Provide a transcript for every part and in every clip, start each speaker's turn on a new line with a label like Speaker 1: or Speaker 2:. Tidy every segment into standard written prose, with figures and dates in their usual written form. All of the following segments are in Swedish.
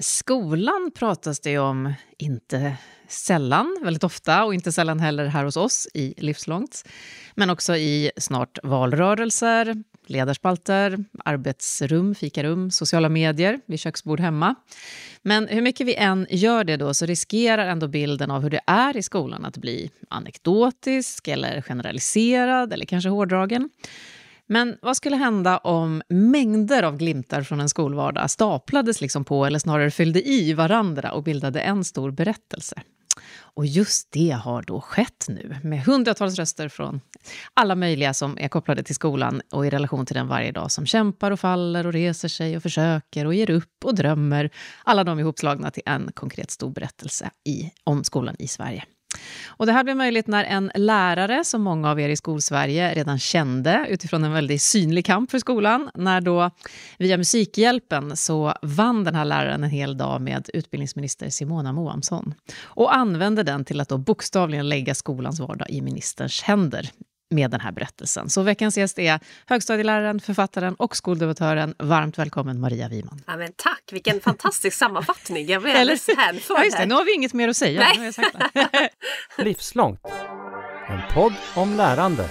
Speaker 1: Skolan pratas det om inte sällan, väldigt ofta och inte sällan heller här hos oss i Livslångt. Men också i snart valrörelser, ledarspalter, arbetsrum, fikarum, sociala medier, vid köksbord hemma. Men hur mycket vi än gör det då så riskerar ändå bilden av hur det är i skolan att bli anekdotisk eller generaliserad eller kanske hårdragen. Men vad skulle hända om mängder av glimtar från en skolvardag staplades liksom på eller snarare fyllde i varandra och bildade en stor berättelse? Och just det har då skett nu med hundratals röster från alla möjliga som är kopplade till skolan och i relation till den varje dag som kämpar och faller och reser sig och försöker och ger upp och drömmer. Alla de ihopslagna till en konkret stor berättelse om skolan i Sverige. Och det här blev möjligt när en lärare som många av er i Skolsverige redan kände utifrån en väldigt synlig kamp för skolan, när då via Musikhjälpen så vann den här läraren en hel dag med utbildningsminister Simona Moamsson och använde den till att då bokstavligen lägga skolans vardag i ministerns händer med den här berättelsen. Så veckans gäst är högstadieläraren, författaren och skoldebattören. Varmt välkommen Maria Wiman.
Speaker 2: Ja, men tack, vilken fantastisk sammanfattning. Jag blev alldeles hänförd.
Speaker 1: Ja, just det, nu har vi inget mer att säga.
Speaker 2: Nej.
Speaker 1: Nu har jag sagt det.
Speaker 3: Livslångt. En podd om lärande.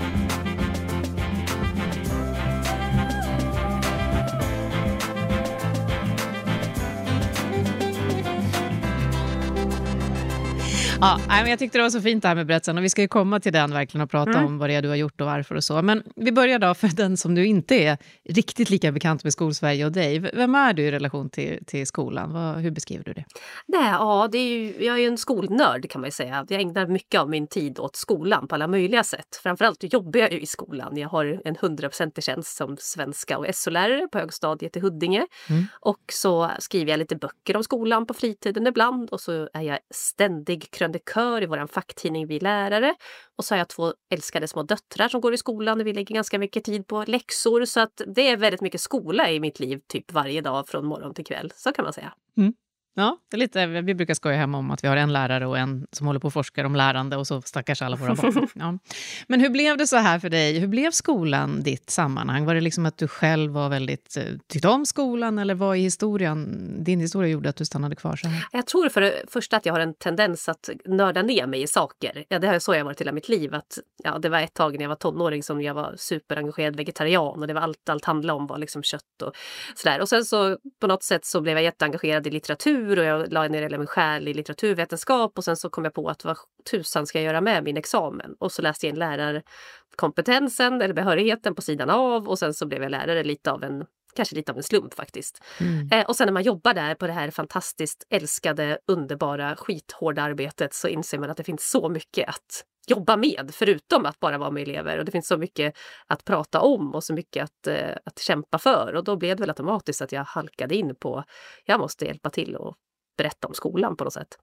Speaker 1: Ja, men jag tyckte det var så fint det här med berättelsen och vi ska ju komma till den verkligen och prata om vad det är du har gjort och varför och så. Men vi börjar då för den som du inte är riktigt lika bekant med Skolsverige och dig. Vem är du i relation till skolan? Hur beskriver du det?
Speaker 2: Det är ju, jag är ju en skolnörd kan man ju säga. Jag ägnar mycket av min tid åt skolan på alla möjliga sätt. Framförallt jobbar jag ju i skolan. Jag har en 100% tjänst som svenska och SO-lärare på högstadiet i Huddinge. Och så skriver jag lite böcker om skolan på fritiden ibland. Och så är jag ständig krönikör i våran facktidning Vi lärare. Och så har jag 2 älskade små döttrar som går i skolan och vi lägger ganska mycket tid på läxor. Så att det är väldigt mycket skola i mitt liv typ varje dag från morgon till kväll. Så kan man säga.
Speaker 1: Ja, det är lite, vi brukar skoja hemma om att vi har en lärare och en som håller på och forskar om lärande och så stackars alla våra barn. Ja. Men hur blev det så här för dig? Hur blev skolan ditt sammanhang? Var det liksom att du själv var väldigt tyckte om skolan eller vad i din historia gjorde att du stannade kvar så här?
Speaker 2: Jag tror för det första att jag har en tendens att nörda ner mig i saker. Ja, det har så jag varit hela mitt liv. Det var ett tag när jag var tonåring som jag var superengagerad vegetarian och det var allt handlade om var liksom kött och sådär. Och sen så på något sätt så blev jag jätteengagerad i litteratur och jag la ner hela min själ i litteraturvetenskap och sen så kom jag på att vad tusan ska jag göra med min examen och så läste jag in lärarkompetensen eller behörigheten på sidan av och sen så blev jag lärare kanske lite av en slump faktiskt. Och sen när man jobbar där på det här fantastiskt älskade, underbara, skithårda arbetet så inser man att det finns så mycket att jobba med förutom att bara vara med elever och det finns så mycket att prata om och så mycket att kämpa för och då blev det väl automatiskt att jag halkade in på jag måste hjälpa till och berätta om skolan på något sätt.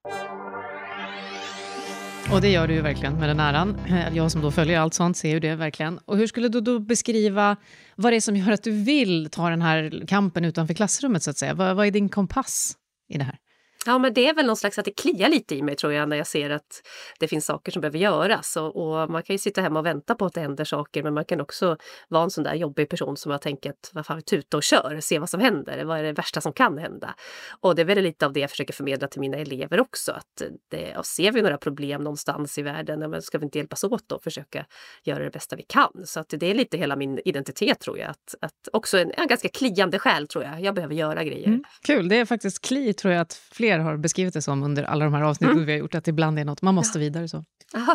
Speaker 1: Och det gör du ju verkligen med den äran. Jag som då följer allt sånt ser ju det verkligen. Och hur skulle du då beskriva vad det är som gör att du vill ta den här kampen utanför klassrummet så att säga? Vad är din kompass i det här?
Speaker 2: Ja, men det är väl någon slags att det kliar lite i mig tror jag när jag ser att det finns saker som behöver göras. Och man kan ju sitta hemma och vänta på att det händer saker men man kan också vara en sån där jobbig person som har tänkt att vad fan, tuta och kör, se vad som händer, vad är det värsta som kan hända. Och det är väl lite av det jag försöker förmedla till mina elever också. Och ser vi några problem någonstans i världen, men ska vi inte hjälpas åt och försöka göra det bästa vi kan. Så att det är lite hela min identitet tror jag. Att också en ganska kliande själ tror jag. Jag behöver göra grejer.
Speaker 1: Kul, det är faktiskt tror jag att fler har beskrivit det som under alla de här avsnitten vi har gjort, att ibland är något man måste vidare så.
Speaker 2: Aha.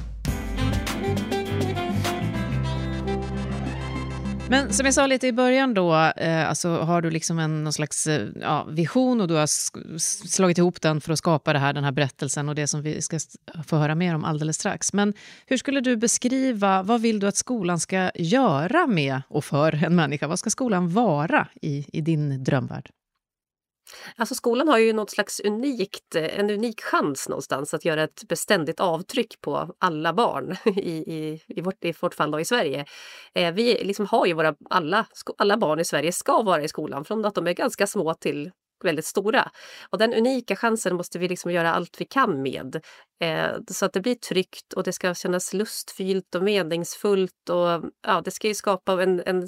Speaker 1: Men som jag sa lite i början då, alltså har du liksom någon slags vision och du har slagit ihop den för att skapa den här berättelsen och det som vi ska få höra mer om alldeles strax. Men hur skulle du beskriva, vad vill du att skolan ska göra med och för en människa? Vad ska skolan vara i din drömvärld?
Speaker 2: Alltså skolan har ju något slags en unik chans någonstans att göra ett beständigt avtryck på alla barn i vårt fall då i Sverige. Vi liksom har ju alla barn i Sverige ska vara i skolan från att de är ganska små till väldigt stora. Och den unika chansen måste vi liksom göra allt vi kan med. Så att det blir tryggt och det ska kännas lustfyllt och meningsfullt och det ska ju skapa en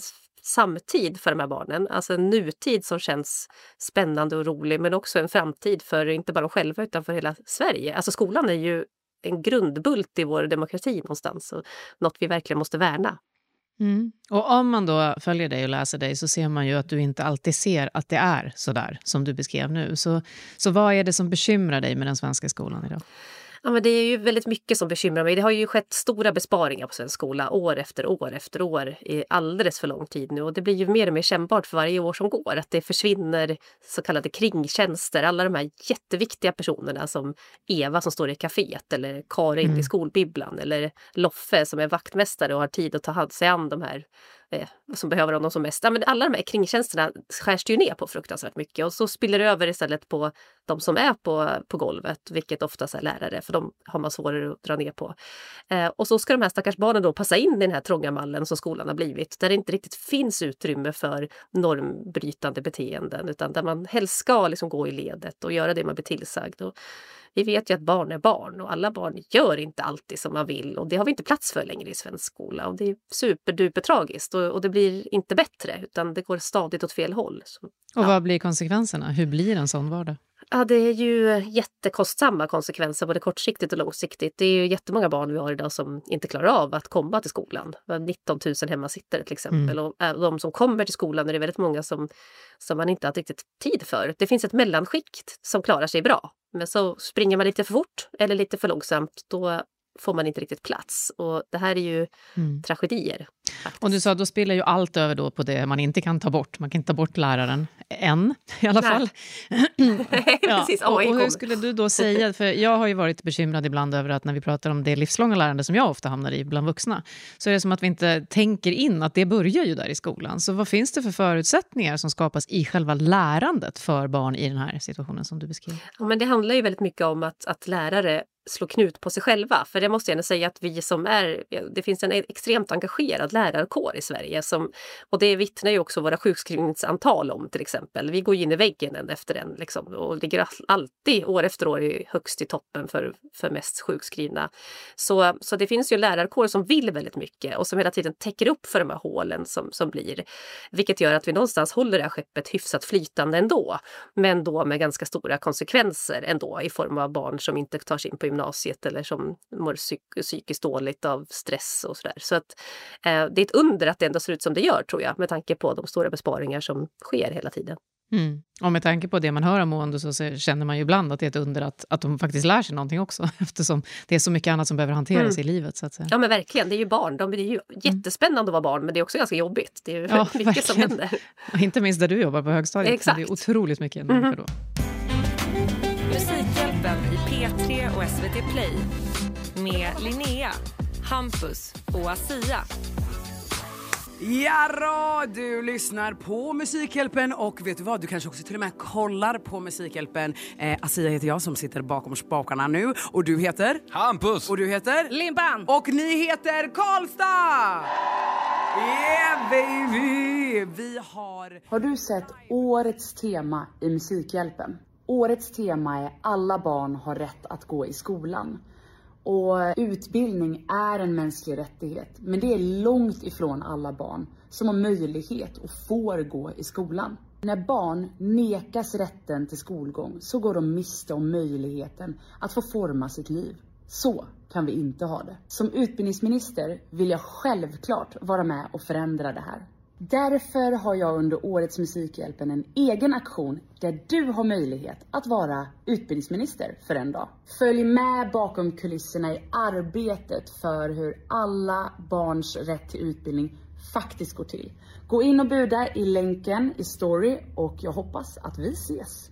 Speaker 2: samtid för de här barnen. Alltså en nutid som känns spännande och rolig, men också en framtid för inte bara de själva utan för hela Sverige. Alltså skolan är ju en grundbult i vår demokrati någonstans och något vi verkligen måste värna.
Speaker 1: Mm. Och om man då följer dig och läser dig så ser man ju att du inte alltid ser att det är så där som du beskrev nu. Så vad är det som bekymrar dig med den svenska skolan idag?
Speaker 2: Ja, men det är ju väldigt mycket som bekymrar mig. Det har ju skett stora besparingar på svensk skola år efter år i alldeles för lång tid nu. Och det blir ju mer och mer kännbart för varje år som går. Att det försvinner så kallade kringtjänster. Alla de här jätteviktiga personerna som Eva som står i kaféet eller Karin i skolbibblan eller Loffe som är vaktmästare och har tid att ta sig an de här som behöver honom som mest. Ja, men alla de här kringtjänsterna skärs ju ner på fruktansvärt mycket och så spiller det över istället på de som är på golvet, vilket oftast är lärare, för de har man svårare att dra ner på. Och så ska de här stackars barnen då passa in i den här trånga mallen som skolan har blivit, där det inte riktigt finns utrymme för normbrytande beteenden, utan där man helst ska liksom gå i ledet och göra det man blir tillsagd. Och vi vet ju att barn är barn och alla barn gör inte alltid som man vill och det har vi inte plats för längre i svensk skola och det är superduper tragiskt och det blir inte bättre utan det går stadigt åt fel håll. Så,
Speaker 1: och vad blir konsekvenserna? Hur blir en sån vardag?
Speaker 2: Ja, det är ju jättekostsamma konsekvenser både kortsiktigt och långsiktigt. Det är ju jättemånga barn vi har idag som inte klarar av att komma till skolan. 19 000 hemmasittare till exempel. Och de som kommer till skolan är det väldigt många som man inte har riktigt tid för. Det finns ett mellanskikt som klarar sig bra. Men så springer man lite för fort eller lite för långsamt, då får man inte riktigt plats. Och det här är ju tragedier. Faktiskt.
Speaker 1: Och du sa, då spelar ju allt över då på det man inte kan ta bort. Man kan inte ta bort läraren än i alla fall.
Speaker 2: Precis.
Speaker 1: Och hur skulle du då säga, för jag har ju varit bekymrad ibland över att när vi pratar om det livslånga lärande som jag ofta hamnar i bland vuxna, så är det som att vi inte tänker in att det börjar ju där i skolan. Så vad finns det för förutsättningar som skapas i själva lärandet för barn i den här situationen som du beskriver?
Speaker 2: Ja, men det handlar ju väldigt mycket om att lärare slå knut på sig själva. För det måste jag ändå säga att vi som det finns en extremt engagerad lärarkår i Sverige och det vittnar ju också våra sjukskrivningsantal om till exempel. Vi går in i väggen en efter en liksom, och ligger alltid år efter år högst i toppen för mest sjukskrivna. Så det finns ju en lärarkår som vill väldigt mycket och som hela tiden täcker upp för de här hålen som blir. Vilket gör att vi någonstans håller det här skeppet hyfsat flytande ändå. Men då med ganska stora konsekvenser ändå i form av barn som inte tar sig in på gymnasiet eller som mår psykiskt dåligt av stress och sådär. Så att det är ett under att det ändå ser ut som det gör, tror jag, med tanke på de stora besparingar som sker hela tiden.
Speaker 1: Och med tanke på det man hör om mående så känner man ju ibland att det är ett under att de faktiskt lär sig någonting också, eftersom det är så mycket annat som behöver hanteras i livet, så att säga.
Speaker 2: Ja, men verkligen, det är ju barn. Det är ju jättespännande att vara barn, men det är också ganska jobbigt. Det är ju mycket verkligen som händer.
Speaker 1: Inte minst där du jobbar på högstadiet.
Speaker 2: Exakt.
Speaker 1: Det är otroligt mycket människor då.
Speaker 4: Musikhjälpen i P3 och SVT Play med Linnea, Hampus och Asia.
Speaker 5: Ja, du lyssnar på Musikhjälpen och vet du vad, du kanske också till och med kollar på Musikhjälpen. Asia heter jag som sitter bakom spakarna nu och du heter?
Speaker 6: Hampus!
Speaker 5: Och du heter?
Speaker 7: Limpan!
Speaker 5: Och ni heter Karlstad! Yeah baby! Vi har
Speaker 8: du sett årets tema i Musikhjälpen? Årets tema är alla barn har rätt att gå i skolan. Och utbildning är en mänsklig rättighet. Men det är långt ifrån alla barn som har möjlighet och får gå i skolan. När barn nekas rätten till skolgång så går de miste om möjligheten att få forma sitt liv. Så kan vi inte ha det. Som utbildningsminister vill jag självklart vara med och förändra det här. Därför har jag under årets Musikhjälpen en egen aktion där du har möjlighet att vara utbildningsminister för en dag. Följ med bakom kulisserna i arbetet för hur alla barns rätt till utbildning faktiskt går till. Gå in och buda i länken i story och jag hoppas att vi ses.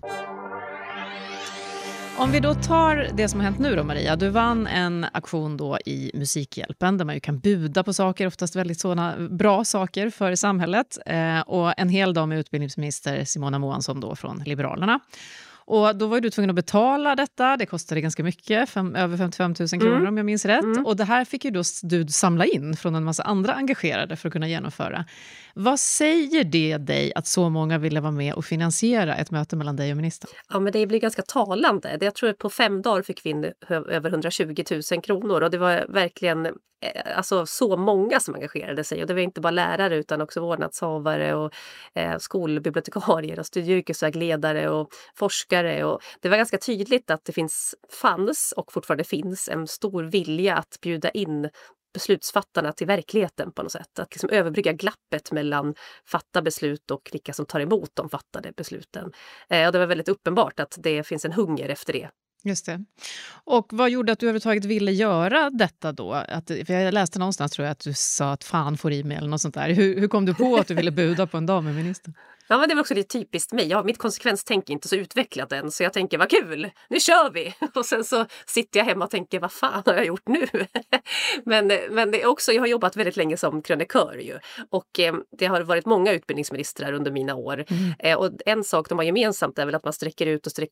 Speaker 1: Om vi då tar det som har hänt nu då, Maria. Du vann en aktion då i Musikhjälpen där man ju kan buda på saker, oftast väldigt sådana bra saker för samhället. Och en hel dag med utbildningsminister Simona Moansson då från Liberalerna. Och då var du tvungen att betala detta. Det kostade ganska mycket, över 55 000 kronor om jag minns rätt. Och det här fick ju då du samla in från en massa andra engagerade för att kunna genomföra. Vad säger det dig att så många ville vara med och finansiera ett möte mellan dig och ministern?
Speaker 2: Ja, men det blir ganska talande. Jag tror att på 5 dagar fick vi in över 120 000 kronor och det var verkligen alltså så många som engagerade sig. Och det var inte bara lärare utan också vårdnadshavare och skolbibliotekarier och studieyrkesvägledare och forskare. Och det var ganska tydligt att det fanns och fortfarande finns en stor vilja att bjuda in beslutsfattarna till verkligheten på något sätt. Att liksom överbrygga glappet mellan fatta beslut och vilka som tar emot de fattade besluten. Och det var väldigt uppenbart att det finns en hunger efter det.
Speaker 1: Just det. Och vad gjorde att du överhuvudtaget ville göra detta då? För jag läste någonstans, tror jag, att du sa att fan får i mig eller något sånt där. Hur kom du på att du ville buda på en dag med ministern?
Speaker 2: Ja, men det var också lite typiskt mig. Mitt konsekvenstänk är inte så utvecklat än, så jag tänker vad kul, nu kör vi! Och sen så sitter jag hemma och tänker vad fan har jag gjort nu? men det är också, jag har jobbat väldigt länge som krönikör ju. Och det har varit många utbildningsministrar under mina år. Och en sak de har gemensamt är väl att man sträcker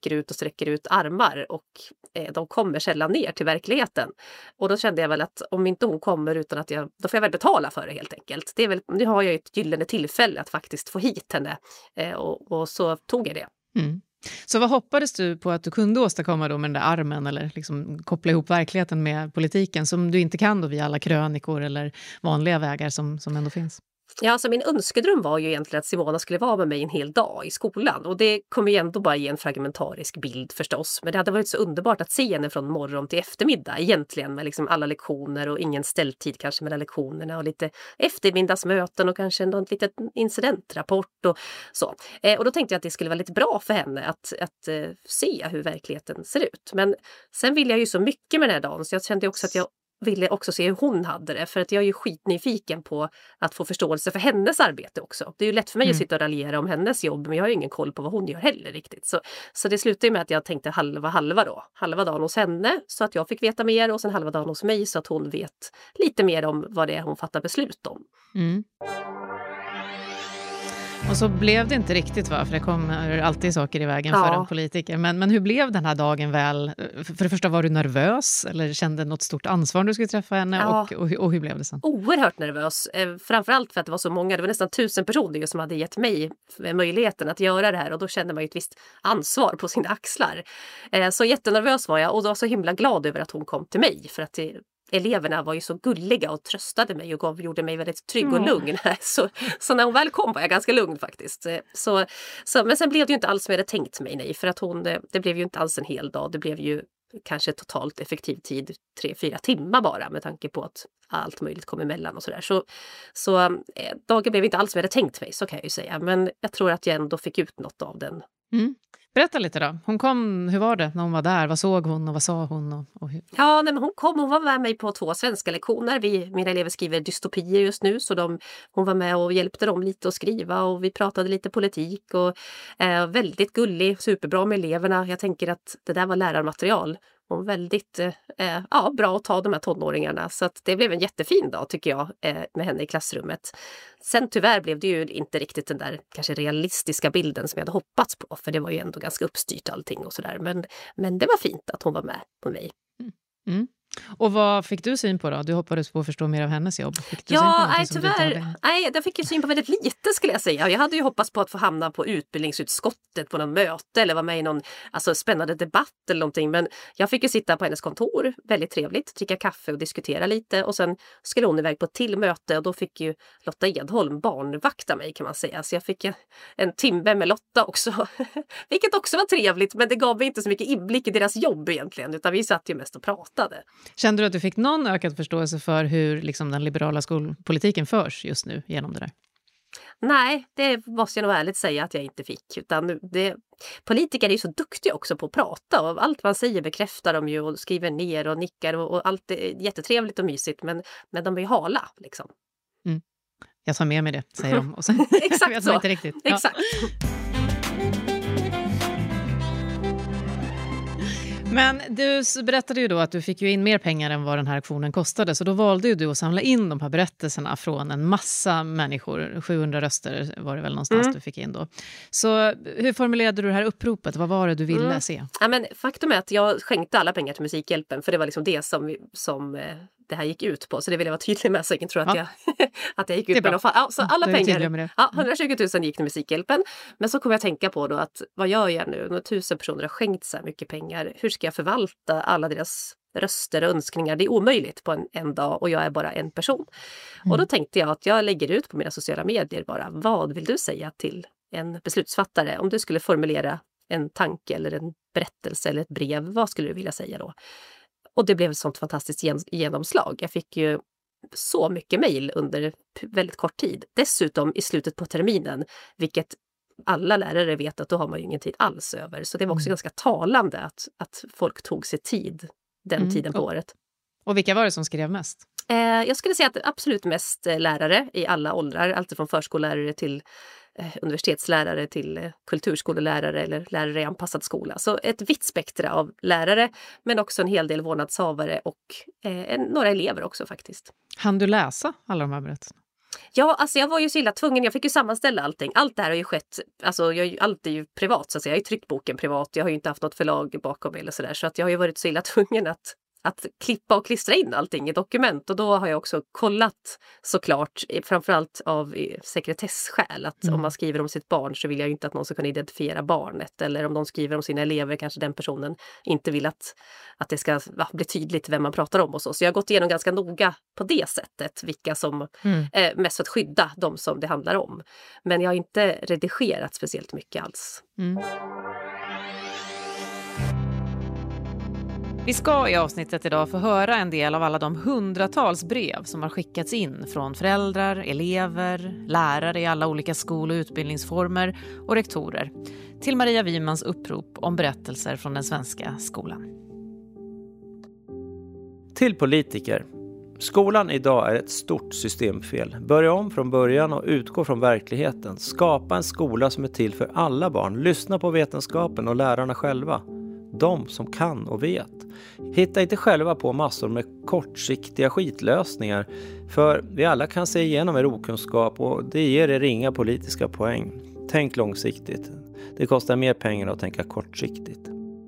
Speaker 2: ut armar och de kommer sällan ner till verkligheten. Och då kände jag väl att om inte hon kommer utan att då får jag väl betala för det helt enkelt. Det är väl, nu har jag ett gyllene tillfälle att faktiskt få hit henne. Och så tog jag det.
Speaker 1: Mm. Så vad hoppades du på att du kunde åstadkomma då med den där armen eller liksom koppla ihop verkligheten med politiken som du inte kan då via alla krönikor eller vanliga vägar som ändå finns?
Speaker 2: Ja, alltså min önskedröm var ju egentligen att Simona skulle vara med mig en hel dag i skolan. Och det kommer ju ändå bara ge en fragmentarisk bild förstås. Men det hade varit så underbart att se henne från morgon till eftermiddag egentligen. Med liksom alla lektioner och ingen ställtid kanske mellan lektionerna. Och lite eftermiddagsmöten och kanske en liten incidentrapport och så. Och då tänkte jag att det skulle vara lite bra för henne att se hur verkligheten ser ut. Men sen ville jag ju så mycket med den här dagen så jag kände också att jag ville också se hur hon hade det. För att jag är ju skitnyfiken på att få förståelse för hennes arbete också. Det är ju lätt för mig att sitta och raljera om hennes jobb. Men jag har ju ingen koll på vad hon gör heller riktigt. Så det slutade med att jag tänkte halva då. Halva dagen hos henne så att jag fick veta mer. Och sen halva dagen hos mig så att hon vet lite mer om vad det är hon fattar beslut om.
Speaker 1: Mm. Och så blev det inte riktigt, va? För det kommer alltid saker i vägen för en politiker. Men hur blev den här dagen väl? För det första, var du nervös? Eller kände något stort ansvar när du skulle träffa henne? Ja. Och hur blev det sen?
Speaker 2: Oerhört nervös. Framförallt för att det var så många. Det var nästan 1000 personer som hade gett mig möjligheten att göra det här. Och då kände man ju ett visst ansvar på sina axlar. Så jättenervös var jag. Och då var så himla glad över att hon kom till mig. För att eleverna var ju så gulliga och tröstade mig och gjorde mig väldigt trygg och lugn. Så när hon väl kom var jag ganska lugn faktiskt. Men sen blev det ju inte alls som jag hade tänkt mig, nej. För att det blev ju inte alls en hel dag. Det blev ju kanske totalt effektiv tid 3-4 timmar bara med tanke på att allt möjligt kom emellan och sådär. Så dagen blev inte alls som jag hade tänkt mig, så kan jag ju säga. Men jag tror att jag ändå fick ut något av den.
Speaker 1: Mm. Berätta lite då. Hon kom, hur var det när hon var där? Vad såg hon och vad sa hon? Och hur?
Speaker 2: Ja, nej, men hon var med mig på 2 svenska lektioner. Mina elever skriver dystopier just nu så hon var med och hjälpte dem lite att skriva och vi pratade lite politik och väldigt gullig, superbra med eleverna. Jag tänker att det där var lärarmaterial. Hon var väldigt bra att ta de här tonåringarna. Så att det blev en jättefin dag tycker jag med henne i klassrummet. Sen tyvärr blev det ju inte riktigt den där kanske realistiska bilden som jag hade hoppats på. För det var ju ändå ganska uppstyrt allting och sådär. Men det var fint att hon var med på mig.
Speaker 1: Mm. Och vad fick du syn på då? Du hoppades på att förstå mer av hennes jobb. Fick du
Speaker 2: tyvärr. Nej, jag fick ju syn på väldigt lite skulle jag säga. Jag hade ju hoppats på att få hamna på utbildningsutskottet på någon möte eller vara med i någon spännande debatt eller någonting. Men jag fick ju sitta på hennes kontor, väldigt trevligt, dricka kaffe och diskutera lite. Och sen skulle hon iväg på ett till möte och då fick ju Lotta Edholm barnvakta mig kan man säga. Så jag fick en timme med Lotta också. Vilket också var trevligt, men det gav mig inte så mycket inblick i deras jobb egentligen. Utan vi satt ju mest och pratade.
Speaker 1: Kände du att du fick någon ökad förståelse för hur liksom, den liberala skolpolitiken förs just nu genom det där?
Speaker 2: Nej, det måste jag nog ärligt säga att jag inte fick. Utan politiker är ju så duktiga också på att prata och allt man säger bekräftar de ju och skriver ner och nickar och allt är jättetrevligt och mysigt men de är ju hala liksom.
Speaker 1: Mm. Jag tar med mig det, säger de. Och sen,
Speaker 2: exakt
Speaker 1: jag
Speaker 2: så.
Speaker 1: inte riktigt.
Speaker 2: Exakt.
Speaker 1: Men du berättade ju då att du fick ju in mer pengar än vad den här aktionen kostade. Så då valde ju du att samla in de här berättelserna från en massa människor. 700 röster var det väl någonstans du fick in då. Så hur formulerade du det här uppropet? Vad var det du ville se?
Speaker 2: Ja, men faktum är att jag skänkte alla pengar till Musikhjälpen. För det var liksom det som det här gick ut på. Så det vill jag vara tydlig med så ingen tror att, att jag gick ut på något fall. Så alla pengar, 120 000 gick till Musikhjälpen. Men så kom jag att tänka på då att vad gör jag nu? När 1000 personer har skänkt så här mycket pengar. Hur ska jag förvalta alla deras röster och önskningar? Det är omöjligt på en dag och jag är bara en person. Och då tänkte jag att jag lägger ut på mina sociala medier bara, vad vill du säga till en beslutsfattare? Om du skulle formulera en tanke eller en berättelse eller ett brev, vad skulle du vilja säga då? Och det blev ett sånt fantastiskt genomslag. Jag fick ju så mycket mejl under väldigt kort tid. Dessutom i slutet på terminen, vilket alla lärare vet att då har man ju ingen tid alls över. Så det var också ganska talande att folk tog sig tid den tiden på året.
Speaker 1: Och vilka var det som skrev mest?
Speaker 2: Jag skulle säga att absolut mest lärare i alla åldrar, allt från förskollärare till universitetslärare till kulturskolelärare eller lärare i anpassad skola. Så ett vitt spektra av lärare, men också en hel del vårdnadshavare och några elever också faktiskt.
Speaker 1: Hann du läsa alla de här berättelserna?
Speaker 2: Ja, alltså jag var ju så illa tvungen. Jag fick ju sammanställa allting. Allt det här har ju skett, alltså allt är ju privat så att säga. Jag har ju tryckt boken privat. Jag har ju inte haft något förlag bakom mig eller sådär. Så att jag har ju varit så illa tvungen att klippa och klistra in allting i dokument. Och då har jag också kollat såklart, framförallt av sekretessskäl, att om man skriver om sitt barn så vill jag ju inte att någon ska kunna identifiera barnet. Eller om de skriver om sina elever kanske den personen inte vill att det ska bli tydligt vem man pratar om och så. Så jag har gått igenom ganska noga på det sättet vilka som mest för att skydda de som det handlar om. Men jag har inte redigerat speciellt mycket alls.
Speaker 1: Vi ska i avsnittet idag få höra en del av alla de hundratals brev som har skickats in från föräldrar, elever, lärare i alla olika skol- och utbildningsformer och rektorer till Maria Wimans upprop om berättelser från den svenska skolan.
Speaker 3: Till politiker. Skolan idag är ett stort systemfel. Börja om från början och utgå från verkligheten. Skapa en skola som är till för alla barn. Lyssna på vetenskapen och lärarna själva. De som kan och vet. Hitta inte själva på massor med kortsiktiga skitlösningar. För vi alla kan se igenom er okunskap och det ger er inga politiska poäng. Tänk långsiktigt. Det kostar mer pengar att tänka kortsiktigt.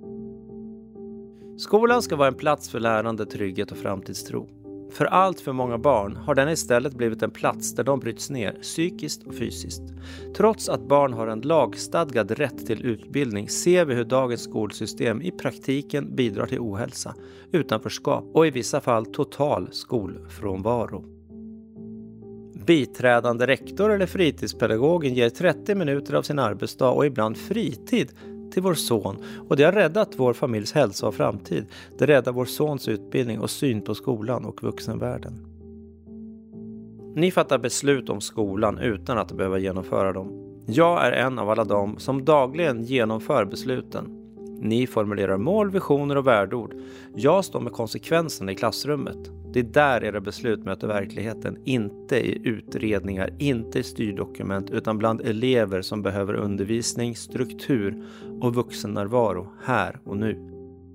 Speaker 3: Skolan ska vara en plats för lärande, trygghet och framtidstro. För allt för många barn har den istället blivit en plats där de bryts ner psykiskt och fysiskt. Trots att barn har en lagstadgad rätt till utbildning ser vi hur dagens skolsystem i praktiken bidrar till ohälsa, utanförskap och i vissa fall total skolfrånvaro. Biträdande rektor eller fritidspedagogen ger 30 minuter av sin arbetsdag och ibland fritid till vår son och det har räddat vår familjs hälsa och framtid. Det räddar vår sons utbildning och syn på skolan och vuxenvärlden. Ni fattar beslut om skolan utan att behöva genomföra dem. Jag är en av alla dem som dagligen genomför besluten. Ni formulerar mål, visioner och värdeord. Jag står med konsekvenserna i klassrummet. Det är där era beslut möter verkligheten, inte i utredningar, inte i styrdokument utan bland elever som behöver undervisning, struktur och vuxennärvaro här och nu.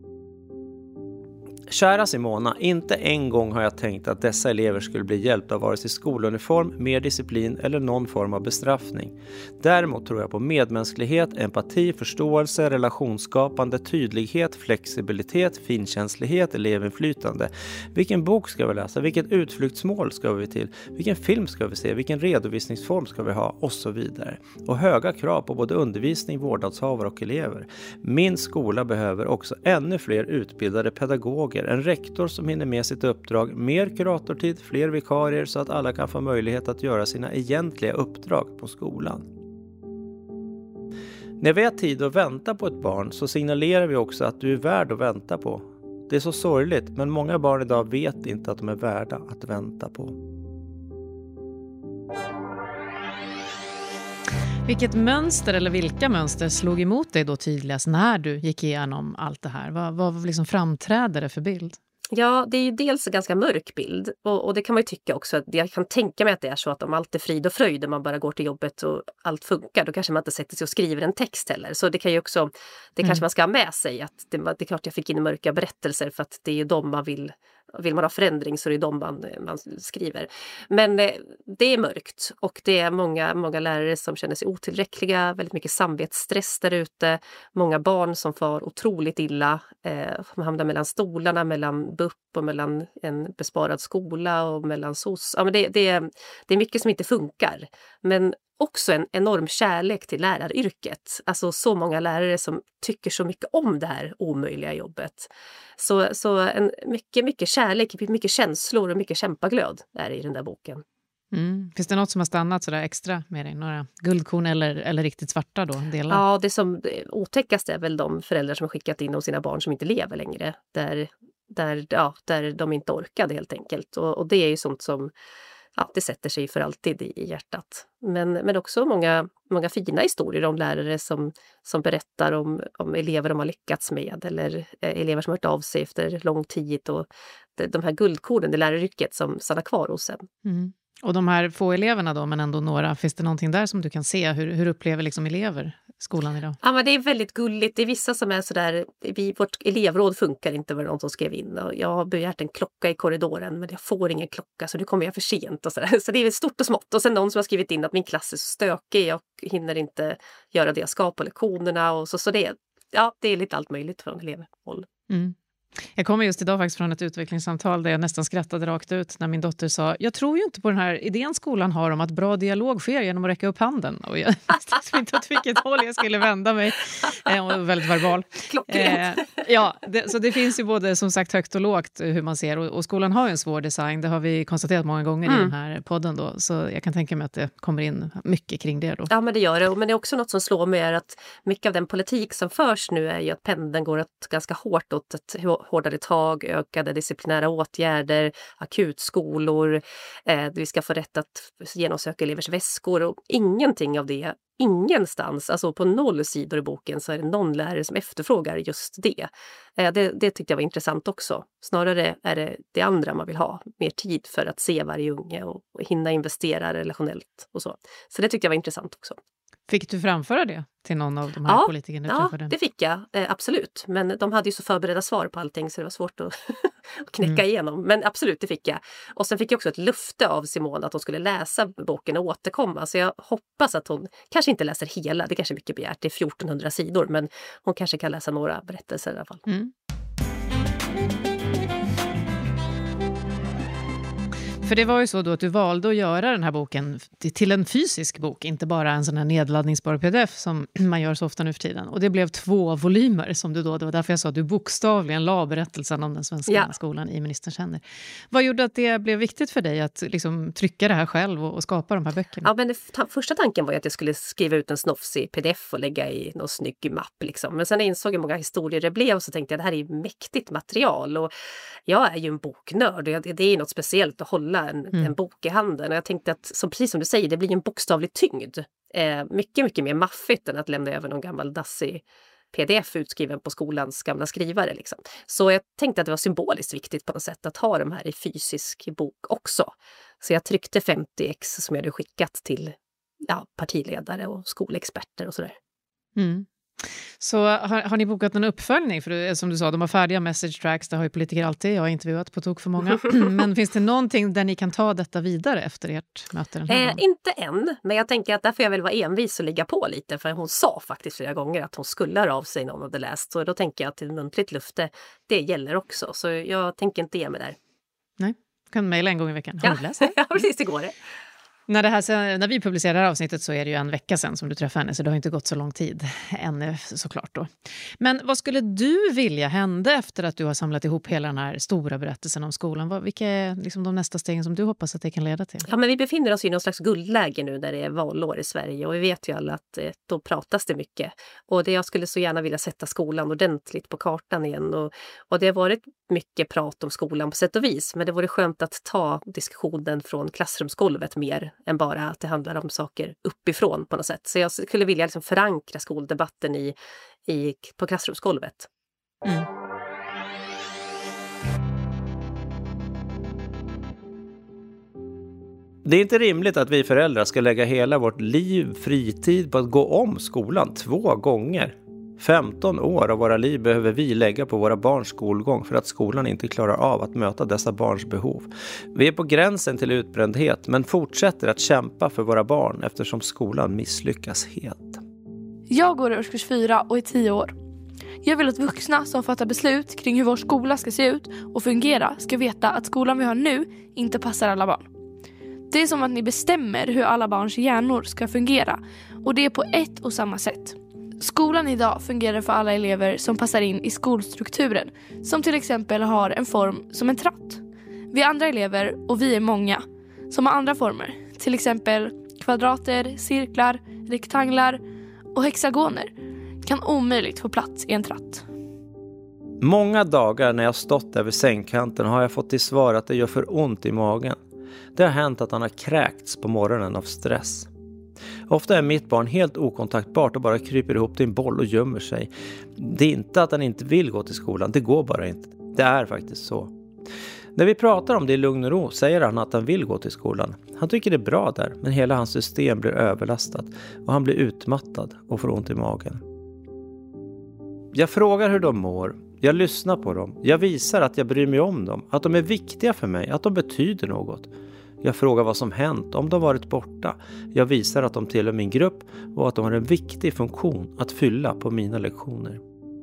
Speaker 3: Kära Simona, inte en gång har jag tänkt att dessa elever skulle bli hjälpta av vare sig skoluniform, mer disciplin eller någon form av bestraffning. Däremot tror jag på medmänsklighet, empati, förståelse, relationsskapande, tydlighet, flexibilitet, finkänslighet, elevinflytande. Vilken bok ska vi läsa? Vilket utflyktsmål ska vi till? Vilken film ska vi se? Vilken redovisningsform ska vi ha? Och så vidare. Och höga krav på både undervisning, vårdnadshavare och elever. Min skola behöver också ännu fler utbildade pedagoger. En rektor som hinner med sitt uppdrag, mer kuratortid, fler vikarier så att alla kan få möjlighet att göra sina egentliga uppdrag på skolan. När vi har tid att vänta på ett barn så signalerar vi också att du är värd att vänta på. Det är så sorgligt, men många barn idag vet inte att de är värda att vänta på.
Speaker 1: Vilket mönster eller vilka mönster slog emot dig då tydligast när du gick igenom allt det här? Vad liksom framträder det för bild?
Speaker 2: Ja, det är ju dels en ganska mörk bild och det kan man ju tycka också. Jag kan tänka mig att det är så att om allt är frid och fröjd och man bara går till jobbet och allt funkar, då kanske man inte sätter sig och skriver en text heller. Så det kan ju också, det kanske man ska ha med sig att det är klart jag fick in mörka berättelser för att det är ju de man vill Vill man ha förändring så är det de man skriver. Men det är mörkt och det är många lärare som känner sig otillräckliga, väldigt mycket samvetsstress där ute, många barn som far otroligt illa, man hamnar mellan stolarna, mellan BUP och mellan en besparad skola och mellan SOS. Ja, men det är mycket som inte funkar, men också en enorm kärlek till läraryrket. Alltså så många lärare som tycker så mycket om det här omöjliga jobbet. Så en mycket kärlek, mycket känslor och mycket kämpaglöd är i den där boken.
Speaker 1: Finns det något som har stannat så där extra med dig? Några guldkorn eller riktigt svarta då? Delar?
Speaker 2: Ja, det som otäckast är väl de föräldrar som har skickat in om sina barn som inte lever längre. Där de inte orkade helt enkelt. Och det är ju sånt som det sätter sig för alltid i hjärtat. Men också många fina historier om lärare som berättar om elever de har lyckats med eller elever som har hört av sig efter lång tid och de här guldkornen i läraryrket som stannar kvar hos en.
Speaker 1: Och de här få eleverna då, men ändå några, finns det någonting där som du kan se? Hur upplever liksom elever skolan idag?
Speaker 2: Ja, men det är väldigt gulligt. Det är vissa som är sådär, vårt elevråd funkar inte, var det någon som skrev in. Och jag har begärt en klocka i korridoren, men jag får ingen klocka så nu kommer jag för sent. Och sådär. Så det är stort och smått. Och sen någon som har skrivit in att min klass är så stökig, jag hinner inte göra det jag ska på lektionerna. Och så det är lite allt möjligt från elevhåll.
Speaker 1: Jag kommer just idag faktiskt från ett utvecklingssamtal där jag nästan skrattade rakt ut när min dotter sa, jag tror ju inte på den här idén skolan har om att bra dialog sker genom att räcka upp handen. Och jag visste inte åt vilket håll jag skulle vända mig. Och var väldigt verbal. Så det finns ju både som sagt högt och lågt hur man ser. Och skolan har ju en svår design, det har vi konstaterat många gånger i den här podden då. Så jag kan tänka mig att det kommer in mycket kring det då.
Speaker 2: Ja, men det gör det. Men det är också något som slår mig är att mycket av den politik som förs nu är ju att pendeln går ganska hårt åt ett hårdare tag, ökade disciplinära åtgärder, akutskolor, vi ska få rätt att genomsöka elevers väskor och ingenting av det, ingenstans, alltså på 0 sidor i boken så är det någon lärare som efterfrågar just det. Det tyckte jag var intressant också. Snarare är det andra man vill ha, mer tid för att se varje unge och hinna investera relationellt och så. Så det tyckte jag var intressant också.
Speaker 1: Fick du framföra det till någon av de här politikerna du träffade?
Speaker 2: Ja, det fick jag. Absolut. Men de hade ju så förberedda svar på allting så det var svårt att knäcka igenom. Men absolut, det fick jag. Och sen fick jag också ett löfte av Simone att hon skulle läsa boken och återkomma. Så jag hoppas att hon kanske inte läser hela, det kanske är mycket begärt, det är 1400 sidor. Men hon kanske kan läsa några berättelser i alla fall.
Speaker 1: För det var ju så då att du valde att göra den här boken till en fysisk bok, inte bara en sån här nedladdningsbar pdf som man gör så ofta nu för tiden. Och det blev 2 volymer som du då, det var därför jag sa att du bokstavligen la berättelsen om den svenska skolan i ministerns händer. Vad gjorde att det blev viktigt för dig att liksom trycka det här själv och skapa de här böckerna?
Speaker 2: Ja, men första tanken var ju att jag skulle skriva ut en snofsig pdf och lägga i någon snygg mapp liksom. Men sen insåg jag hur många historier det blev och så tänkte jag att det här är ju mäktigt material och jag är ju en boknörd och det är något speciellt att hålla en bok i handen. Och jag tänkte att, precis som du säger, det blir en bokstavlig tyngd. Mycket mer maffigt än att lämna över någon gammal dassig pdf utskriven på skolans gamla skrivare. Liksom. Så jag tänkte att det var symboliskt viktigt på något sätt att ha de här i fysisk bok också. Så jag tryckte 50 ex som jag hade skickat till partiledare och skolexperter och sådär.
Speaker 1: Så har ni bokat en uppföljning? För som du sa, de har färdiga message tracks, det har ju politiker alltid, jag har intervjuat på tok för många. Men finns det någonting där ni kan ta detta vidare efter ert möte?
Speaker 2: Inte än, men jag tänker att där får jag väl vara envis och ligga på lite. För hon sa faktiskt flera gånger att hon skulle höra av sig någon hade läst. Så då tänker jag att ett muntligt löfte, det gäller också. Så jag tänker inte ge mig där.
Speaker 1: Nej, du kan mejla en gång i veckan. Har du läst?
Speaker 2: Ja, precis, det går det.
Speaker 1: När vi publicerar det här avsnittet så är det ju en vecka sedan som du träffade henne, så det har inte gått så lång tid än såklart då. Men vad skulle du vilja hända efter att du har samlat ihop hela den här stora berättelsen om skolan? Vilka är liksom de nästa stegen som du hoppas att det kan leda till?
Speaker 2: Ja, men vi befinner oss i någon slags guldläge nu när det är valår i Sverige och vi vet ju alla att då pratas det mycket. Och jag skulle så gärna vilja sätta skolan ordentligt på kartan igen och det har varit mycket prat om skolan på sätt och vis, men det vore skönt att ta diskussionen från klassrumsgolvet mer än bara att det handlar om saker uppifrån på något sätt. Så jag skulle vilja liksom förankra skoldebatten på klassrumsgolvet.
Speaker 3: Det är inte rimligt att vi föräldrar ska lägga hela vårt liv, fritid på att gå om skolan 2 gånger. 15 år av våra liv behöver vi lägga på våra barns skolgång för att skolan inte klarar av att möta dessa barns behov. Vi är på gränsen till utbrändhet men fortsätter att kämpa för våra barn eftersom skolan misslyckas helt.
Speaker 6: Jag går i årskurs 4 och är 10 år. Jag vill att vuxna som fattar beslut kring hur vår skola ska se ut och fungera ska veta att skolan vi har nu inte passar alla barn. Det är som att ni bestämmer hur alla barns hjärnor ska fungera och det är på ett och samma sätt. Skolan idag fungerar för alla elever som passar in i skolstrukturen, som till exempel har en form som en tratt. Vi är andra elever och vi är många som har andra former, till exempel kvadrater, cirklar, rektanglar och hexagoner kan omöjligt få plats i en tratt.
Speaker 3: Många dagar när jag stått där vid sängkanten har jag fått till svar att det gör för ont i magen. Det har hänt att han har kräkts på morgonen av stress. Ofta är mitt barn helt okontaktbart och bara kryper ihop till en boll och gömmer sig. Det är inte att han inte vill gå till skolan, det går bara inte. Det är faktiskt så. När vi pratar om det i lugn och ro säger han att han vill gå till skolan. Han tycker det är bra där, men hela hans system blir överlastat och han blir utmattad och får ont i magen. Jag frågar hur de mår, jag lyssnar på dem, jag visar att jag bryr mig om dem, att de är viktiga för mig, att de betyder något. Jag frågar vad som hänt, om de varit borta. Jag visar att de tillhör min grupp och att de har en viktig funktion att fylla på mina lektioner.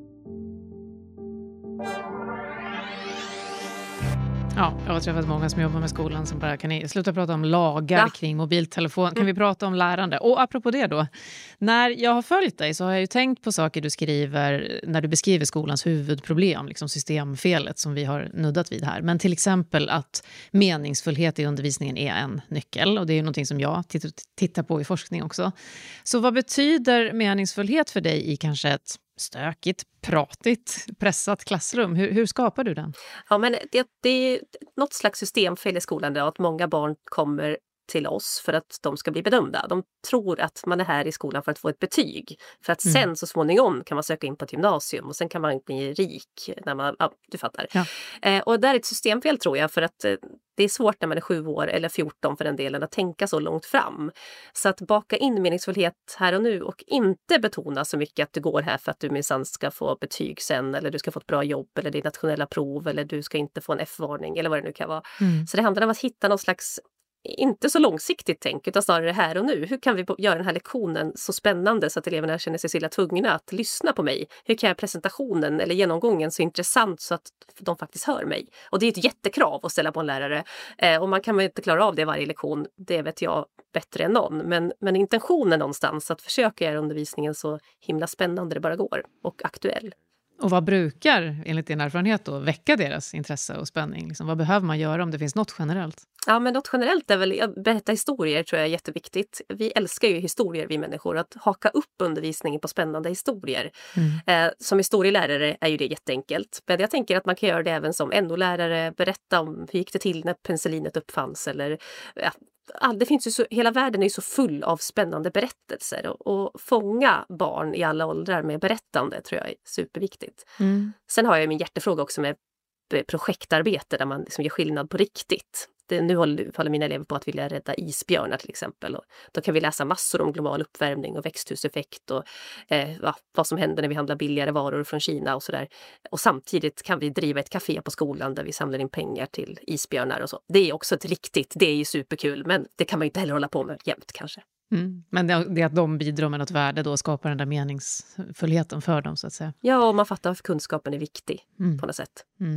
Speaker 1: Ja, jag har träffat många som jobbar med skolan som bara, kan ni sluta prata om lagar kring mobiltelefon? Kan vi prata om lärande? Och apropå det då, när jag har följt dig så har jag ju tänkt på saker du skriver när du beskriver skolans huvudproblem, liksom systemfelet som vi har nuddat vid här. Men till exempel att meningsfullhet i undervisningen är en nyckel och det är ju någonting som jag tittar på i forskning också. Så vad betyder meningsfullhet för dig i kanske ett stökigt, pratigt, pressat klassrum? Hur skapar du den?
Speaker 2: Ja, men det är något slags systemfel i skolan då, att många barn kommer till oss för att de ska bli bedömda. De tror att man är här i skolan för att få ett betyg. För att sen så småningom kan man söka in på ett gymnasium och sen kan man bli rik när man, du fattar. Ja. Och det är ett systemfel tror jag, för att det är svårt när man är 7 år eller 14 för den delen att tänka så långt fram. Så att baka in meningsfullhet här och nu och inte betona så mycket att du går här för att du minsann ska få betyg sen eller du ska få ett bra jobb eller det är nationella prov eller du ska inte få en F-varning eller vad det nu kan vara. Så det handlar om att hitta någon slags inte så långsiktigt tänk utan snarare här och nu. Hur kan vi göra den här lektionen så spännande så att eleverna känner sig så tvungna att lyssna på mig? Hur kan jag presentationen eller genomgången så intressant så att de faktiskt hör mig? Och det är ett jättekrav att ställa på en lärare. Och man kan väl inte klara av det varje lektion, det vet jag bättre än någon. Men intentionen någonstans att försöka göra undervisningen så himla spännande det bara går och aktuell.
Speaker 1: Och vad brukar, enligt din erfarenhet då, väcka deras intresse och spänning? Liksom, vad behöver man göra om det finns något generellt?
Speaker 2: Ja, men något generellt är väl att berätta historier tror jag är jätteviktigt. Vi älskar ju historier, vi människor. Att haka upp undervisningen på spännande historier. Som historielärare är ju det jätteenkelt. Men jag tänker att man kan göra det även som NO-lärare. Berätta om hur gick det till när penicillinet uppfanns eller... det finns ju så, hela världen är ju så full av spännande berättelser och fånga barn i alla åldrar med berättande tror jag är superviktigt. Sen har jag min hjärtefråga också med projektarbete där man liksom gör skillnad på riktigt. Nu håller mina elever på att vilja rädda isbjörnar till exempel. Och då kan vi läsa massor om global uppvärmning och växthuseffekt och vad som händer när vi handlar billigare varor från Kina och sådär. Och samtidigt kan vi driva ett café på skolan där vi samlar in pengar till isbjörnar och så. Det är också det är ju superkul men det kan man ju inte heller hålla på med jämt kanske.
Speaker 1: Men det är att de bidrar med något värde då skapar den där meningsfullheten för dem så att säga.
Speaker 2: Ja, och man fattar att kunskapen är viktig på något sätt.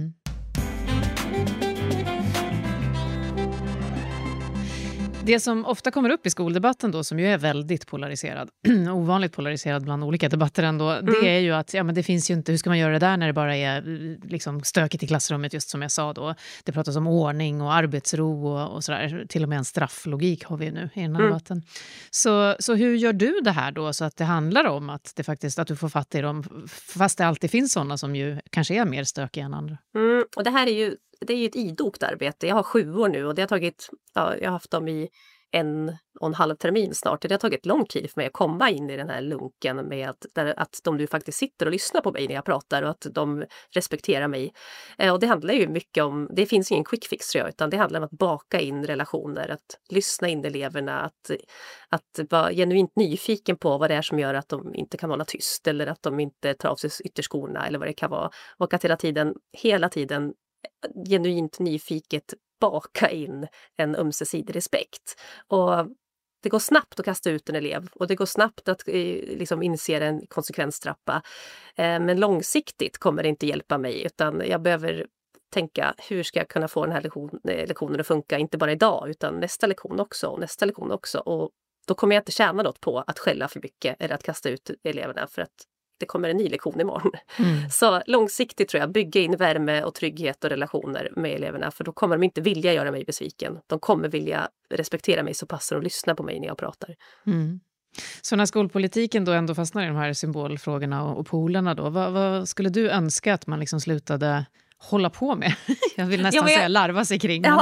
Speaker 1: Det som ofta kommer upp i skoldebatten då, som ju är väldigt polariserad, ovanligt polariserad bland olika debatter ändå, det är ju att men det finns ju inte, hur ska man göra det där när det bara är liksom stökigt i klassrummet, just som jag sa då. Det pratas om ordning och arbetsro och sådär, till och med en strafflogik har vi nu i den här debatten. Så hur gör du det här då så att det handlar om att det faktiskt, att du får fatt i dem, fast det alltid finns sådana som ju kanske är mer stökiga än andra? Och
Speaker 2: det här är ju ett idogt arbete. Jag har 7 år nu och det har jag har haft dem i 1,5 termin snart. Det har tagit lång tid för mig att komma in i den här lunken med att de nu faktiskt sitter och lyssnar på mig när jag pratar och att de respekterar mig. Och det handlar ju mycket om, det finns ingen quick fix tror jag, utan det handlar om att baka in relationer, att lyssna in eleverna, att vara genuint nyfiken på vad det är som gör att de inte kan hålla tyst eller att de inte tar av sig ytterskorna eller vad det kan vara. Och att hela tiden genuint nyfiket baka in en ömsesidig respekt. Och det går snabbt att kasta ut en elev och det går snabbt att liksom inse en konsekvenstrappa. Men långsiktigt kommer det inte hjälpa mig, utan jag behöver tänka hur ska jag kunna få den här lektionen att funka, inte bara idag utan nästa lektion också och nästa lektion också. Och då kommer jag inte tjäna något på att skälla för mycket eller att kasta ut eleverna för att det kommer en ny lektion imorgon. Så långsiktigt tror jag bygga in värme och trygghet och relationer med eleverna, för då kommer de inte vilja göra mig besviken. De kommer vilja respektera mig så pass och lyssna på mig när jag pratar.
Speaker 1: Så när skolpolitiken då ändå fastnar i de här symbolfrågorna och polerna då, vad skulle du önska att man liksom slutade hålla på med? Jag vill nästan säga larva sig kring.
Speaker 2: Ja,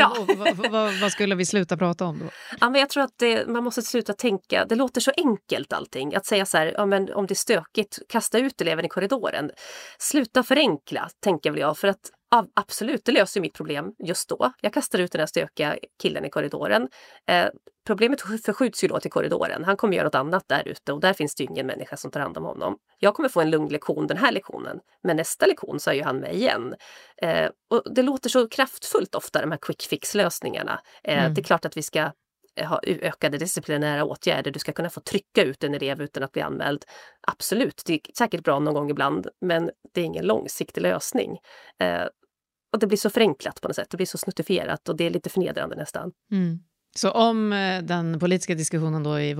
Speaker 1: vad skulle vi sluta prata om då?
Speaker 2: Ja, men jag tror att man måste sluta tänka, det låter så enkelt allting. Att säga så här, ja, men om det är stökigt, kasta ut eleven i korridoren. Sluta förenkla, tänker väl jag, för att absolut, det löser mitt problem just då. Jag kastar ut den här stökiga killen i korridoren. Problemet förskjuts ju då till korridoren. Han kommer göra något annat där ute och där finns det ju ingen människa som tar hand om honom. Jag kommer få en lugn lektion den här lektionen, men nästa lektion så är ju han med igen. Och det låter så kraftfullt ofta, de här quick fix-lösningarna. Det är klart att vi ska ha ökade disciplinära åtgärder. Du ska kunna få trycka ut en elev utan att bli anmäld. Absolut, det är säkert bra någon gång ibland, men det är ingen långsiktig lösning. Och det blir så förenklat på något sätt. Det blir så snuttifierat och det är lite förnedrande nästan.
Speaker 1: Så om den politiska diskussionen då i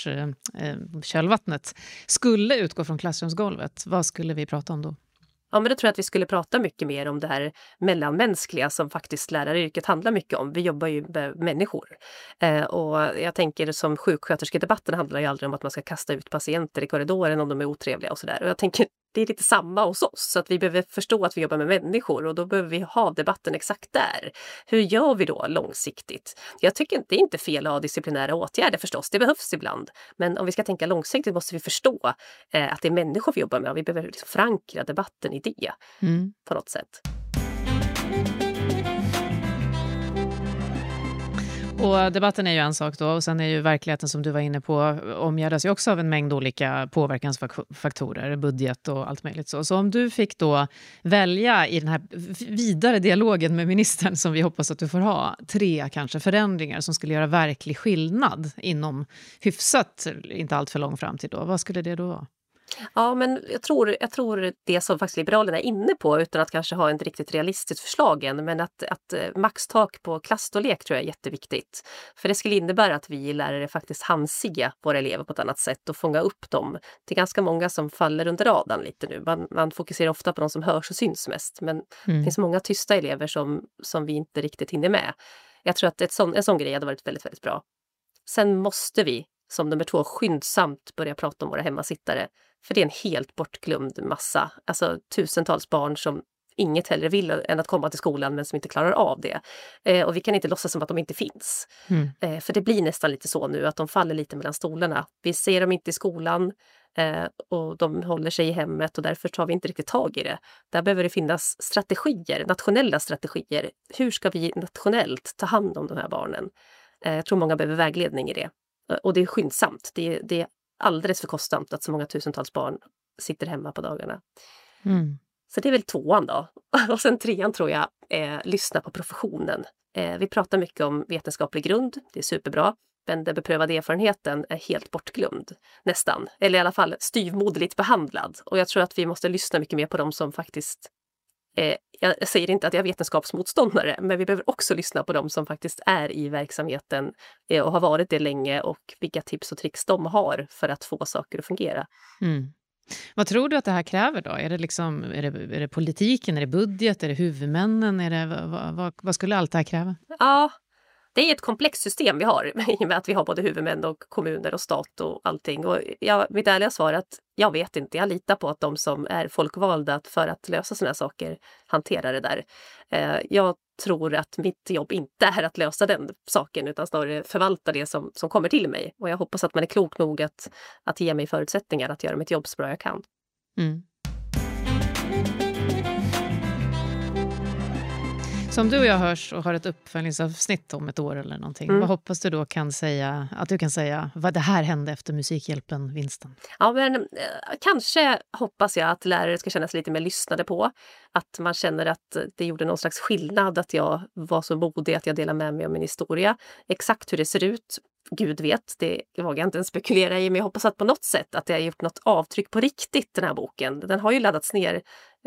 Speaker 1: kölvattnet skulle utgå från klassrumsgolvet, vad skulle vi prata om då?
Speaker 2: Ja, men då tror jag att vi skulle prata mycket mer om det här mellanmänskliga som faktiskt läraryrket handlar mycket om. Vi jobbar ju med människor. Och jag tänker som sjuksköterskedebatten handlar ju aldrig om att man ska kasta ut patienter i korridoren om de är otrevliga och sådär. Och jag tänker det är lite samma hos oss, så att vi behöver förstå att vi jobbar med människor och då behöver vi ha debatten exakt där. Hur gör vi då långsiktigt? Jag tycker det är inte fel att ha disciplinära åtgärder förstås, det behövs ibland. Men om vi ska tänka långsiktigt måste vi förstå att det är människor vi jobbar med och vi behöver liksom förankra debatten i det på något sätt.
Speaker 1: Och debatten är ju en sak då och sen är ju verkligheten som du var inne på omgärdas ju också av en mängd olika påverkansfaktorer, budget och allt möjligt så. Så om du fick då välja i den här vidare dialogen med ministern som vi hoppas att du får ha 3 kanske förändringar som skulle göra verklig skillnad inom hyfsat inte allt för lång framtid då, vad skulle det då vara?
Speaker 2: Ja, men jag tror det som faktiskt Liberalerna är inne på utan att kanske ha ett riktigt realistiskt förslag än, men att maxtak på klassstorlek tror jag är jätteviktigt. För det skulle innebära att vi lärare faktiskt handse våra elever på ett annat sätt och fånga upp dem. Det är ganska många som faller under radarn lite nu. Man fokuserar ofta på de som hörs och syns mest, men det finns många tysta elever som vi inte riktigt hinner med. Jag tror att en sån grej hade varit väldigt, väldigt bra. Sen måste vi som nummer 2 skyndsamt börja prata om våra hemmasittare. För det är en helt bortglömd massa. Alltså tusentals barn som inget hellre vill än att komma till skolan men som inte klarar av det. Och vi kan inte låtsas som att de inte finns. För det blir nästan lite så nu att de faller lite mellan stolarna. Vi ser dem inte i skolan och de håller sig i hemmet och därför tar vi inte riktigt tag i det. Där behöver det finnas strategier, nationella strategier. Hur ska vi nationellt ta hand om de här barnen? Jag tror många behöver vägledning i det. Och det är skyndsamt. Det är alldeles för kostsamt att så många tusentals barn sitter hemma på dagarna. Så det är väl 2:an då. Och sen 3:an tror jag lyssna på professionen. Vi pratar mycket om vetenskaplig grund. Det är superbra. Men den beprövade erfarenheten är helt bortglömd. Nästan. Eller i alla fall styvmoderligt behandlad. Och jag tror att vi måste lyssna mycket mer på dem som faktiskt jag säger inte att jag är vetenskapsmotståndare, men vi behöver också lyssna på dem som faktiskt är i verksamheten och har varit det länge och vilka tips och tricks de har för att få saker att fungera.
Speaker 1: Vad tror du att det här kräver då? Är det politiken, är det budget, är det huvudmännen? Vad skulle allt det här kräva?
Speaker 2: Ja, det är ett komplext system vi har i och med att vi har både huvudmän och kommuner och stat och allting. Och mitt ärliga svar är att jag vet inte. Jag litar på att de som är folkvalda för att lösa såna här saker hanterar det där. Jag tror att mitt jobb inte är att lösa den saken utan snarare förvalta det som kommer till mig. Och jag hoppas att man är klok nog att ge mig förutsättningar att göra mitt jobb så bra jag kan.
Speaker 1: Mm. Så om du och jag hörs och har ett uppföljningsavsnitt om ett år eller någonting, vad hoppas du då att du kan säga vad det här hände efter Musikhjälpen-vinsten?
Speaker 2: Ja, men kanske hoppas jag att lärare ska känna sig lite mer lyssnade på. Att man känner att det gjorde någon slags skillnad att jag var så modig att jag delade med mig om min historia. Exakt hur det ser ut, Gud vet, det vågar jag inte ens spekulera i, men jag hoppas att på något sätt att det har gjort något avtryck på riktigt, den här boken. Den har ju laddats ner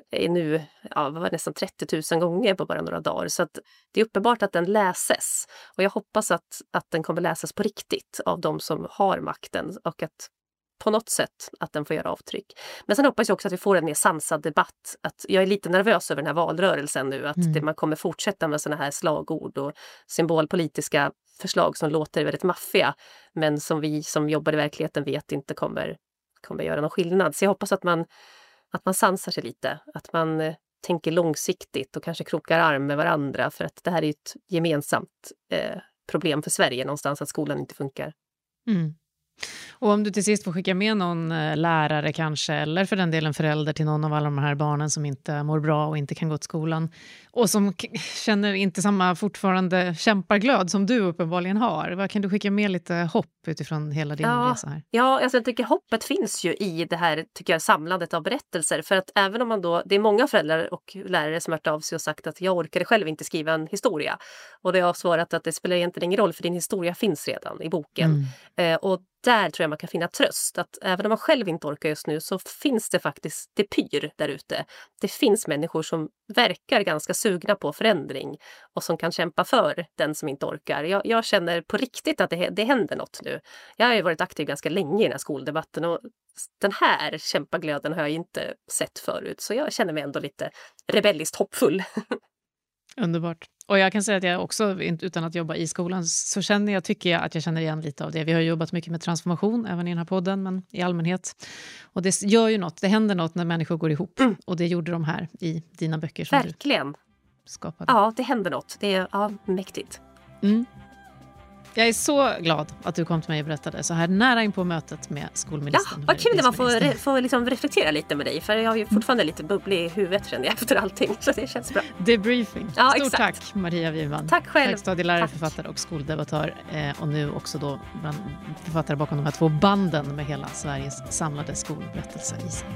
Speaker 2: nu nästan 30 000 gånger på bara några dagar, så att det är uppenbart att den läses. Och jag hoppas att den kommer läsas på riktigt av de som har makten och att på något sätt att den får göra avtryck. Men sen hoppas jag också att vi får en mer sansad debatt. Att jag är lite nervös över den här valrörelsen nu, att man kommer fortsätta med såna här slagord och symbolpolitiska förslag som låter väldigt maffiga, men som vi som jobbar i verkligheten vet inte kommer göra någon skillnad. Så jag hoppas att man sansar sig lite, att man tänker långsiktigt och kanske krokar arm med varandra, för att det här är ett gemensamt problem för Sverige någonstans, att skolan inte funkar.
Speaker 1: Mm. Och om du till sist får skicka med någon lärare kanske, eller för den delen förälder till någon av alla de här barnen som inte mår bra och inte kan gå till skolan och som känner inte samma fortfarande kämparglöd som du uppenbarligen har. Vad kan du skicka med lite hopp utifrån hela din resa här?
Speaker 2: Ja, alltså jag tycker hoppet finns ju i det här, tycker jag, samlandet av berättelser. För att även om det är många föräldrar och lärare som har hört av sig och sagt att jag orkade själv inte skriva en historia. Och det har svarat att det spelar egentligen ingen roll, för din historia finns redan i boken. Och där tror jag man kan finna tröst, att även om man själv inte orkar just nu så finns det faktiskt, det pyr där ute. Det finns människor som verkar ganska sugna på förändring och som kan kämpa för den som inte orkar. Jag känner på riktigt att det händer något nu. Jag har ju varit aktiv ganska länge i den här skoldebatten och den här kämpaglöden har jag inte sett förut, så jag känner mig ändå lite rebelliskt hoppfull.
Speaker 1: Underbart. Och jag kan säga att jag också, utan att jobba i skolan, så tycker jag att jag känner igen lite av det. Vi har jobbat mycket med transformation, även i den här podden, men i allmänhet. Och det gör ju något, det händer något när människor går ihop. Och det gjorde de här i dina böcker som
Speaker 2: verkligen
Speaker 1: du skapade.
Speaker 2: Ja, det händer något. Det är mäktigt.
Speaker 1: Mm. Jag är så glad att du kom till mig och berättade så här nära in på mötet med skolministern.
Speaker 2: Ja, vad kul när man får liksom reflektera lite med dig. För jag har ju fortfarande lite bubblig i huvudet, känner jag, efter allting. Så det känns bra.
Speaker 1: Debriefing.
Speaker 2: Ja,
Speaker 1: Stort
Speaker 2: exakt.
Speaker 1: Tack Maria Wiman.
Speaker 2: Tack själv.
Speaker 1: Högstadielärare, författare och skoldebattör. Och nu också då författare bakom de här 2 banden med hela Sveriges samlade skolberättelse i sig.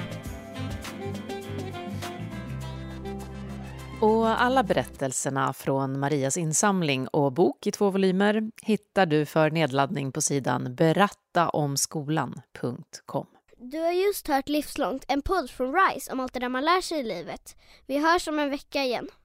Speaker 1: Och alla berättelserna från Marias insamling och bok i 2 volymer hittar du för nedladdning på sidan berättaomskolan.com.
Speaker 7: Du har just hört Livslångt, en podd från RISE om allt det där man lär sig i livet. Vi hörs om en vecka igen.